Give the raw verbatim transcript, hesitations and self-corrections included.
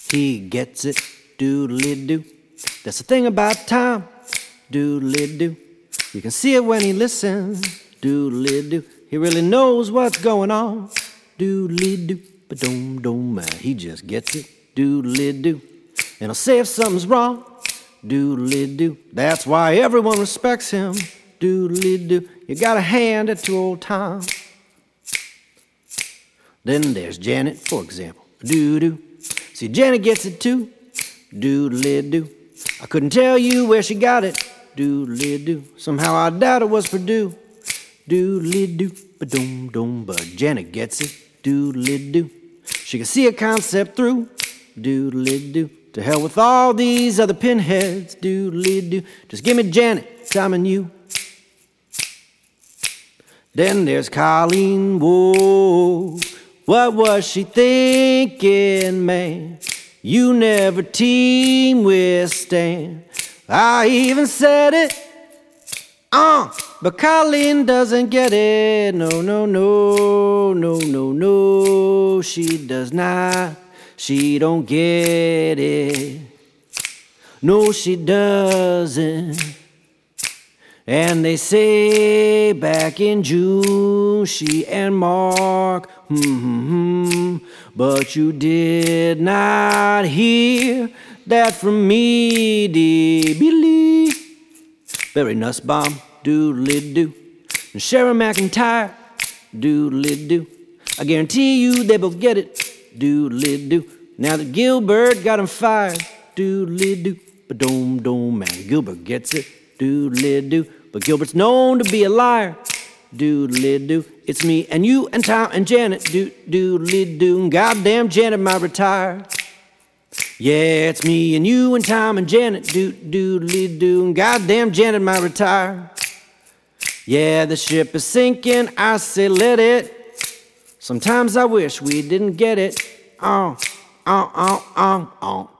he gets it, doodly-doo. That's the thing about Tom, doodly-doo. You can see it when he listens, doodly-doo. He really knows what's going on, doodly-doo. Ba-dum-dum, he just gets it, doodly-doo. And he'll say if something's wrong, doodly-doo. That's why everyone respects him, doodly-doo. You gotta hand it to old Tom. Then there's Janet, for example, doo-doo. See, Janet gets it too, doodly-doo. I couldn't tell you where she got it, doodly-doo. Somehow I doubt it was Purdue, doodly-doo. Ba-dum-dum, but Janet gets it, doodly-doo. She can see a concept through, doodly-doo. To hell with all these other pinheads, doodly-doo. Just give me Janet, Tom and you. Then there's Colleen, whoa. What was she thinking, man? You never team with Stan. I even said it, uh, but Colleen doesn't get it. No, no, no, no, no, no, she does not. She don't get it. No, she doesn't. And they say back in June, she and Mark, hmm, but you did not hear that from me, dear Billy. Barry Nussbaum, doodly-doo. And Sharon McIntyre, doodly-doo. I guarantee you they both get it, doodly-doo. Now that Gilbert got him fired, doodly-doo. Ba-dum-dum, man, Gilbert gets it, doodly-doo. But Gilbert's known to be a liar, doodly-doo. It's me and you and Tom and Janet, doo doodly-doo. Goddamn Janet might retire. Yeah, it's me and you and Tom and Janet, doo doodly-doo. Goddamn Janet might retire. Yeah, the ship is sinking, I say let it. Sometimes I wish we didn't get it. Oh, oh, oh, oh, oh.